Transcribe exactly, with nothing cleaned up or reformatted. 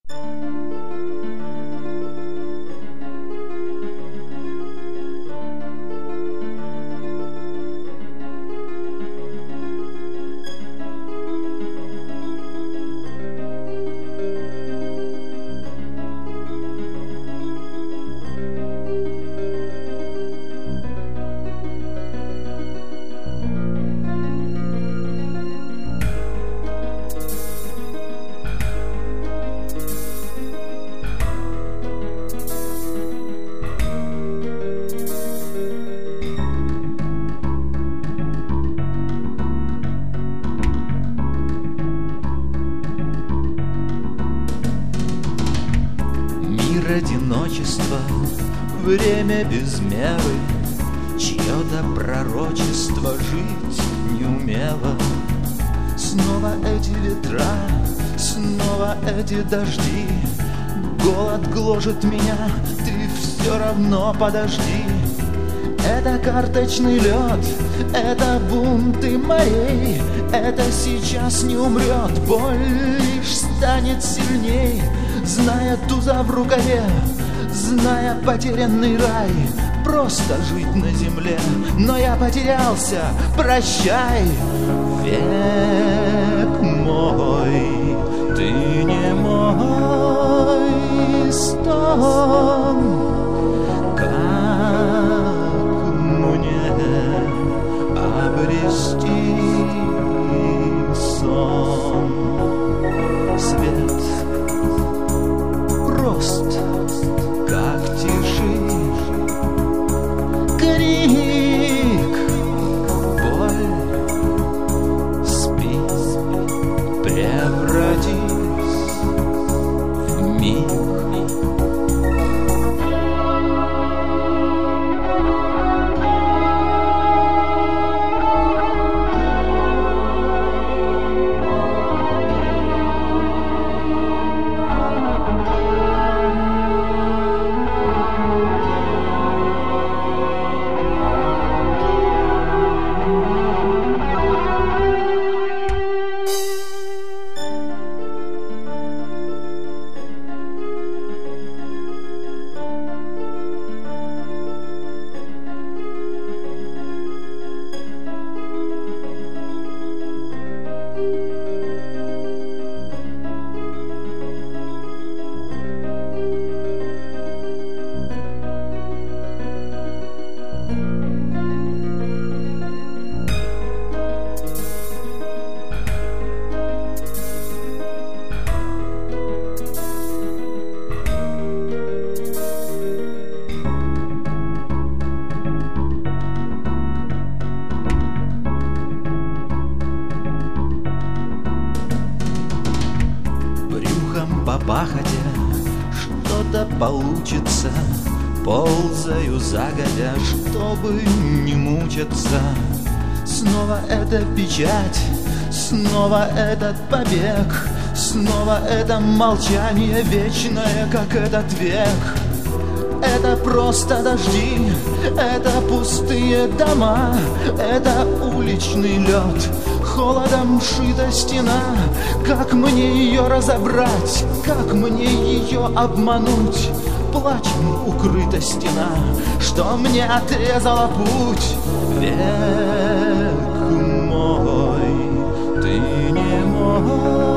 Одиночество, время без меры, чье-то пророчество жить не умело. Снова эти ветра, снова эти дожди, голод гложет меня, ты все равно подожди. Это карточный лед, это бунты морей, это сейчас не умрет, боль лишь станет сильней. Зная туза в рукаве, зная потерянный рай, просто жить на земле, но я потерялся, прощай. Век мой, ты не мой стон, как мне обрести сон? Свет прост, как тиши, крик, боль, спи, превратись в миг. По пахоте что-то получится, ползаю загодя, чтобы не мучиться. Снова эта печать, снова этот побег, снова это молчание вечное, как этот век. Это просто дожди, это пустые дома, это уличный лед, холодом шита стена. Как мне ее разобрать, как мне ее обмануть? Плачем укрыта стена, что мне отрезала путь. Век мой, ты не мой.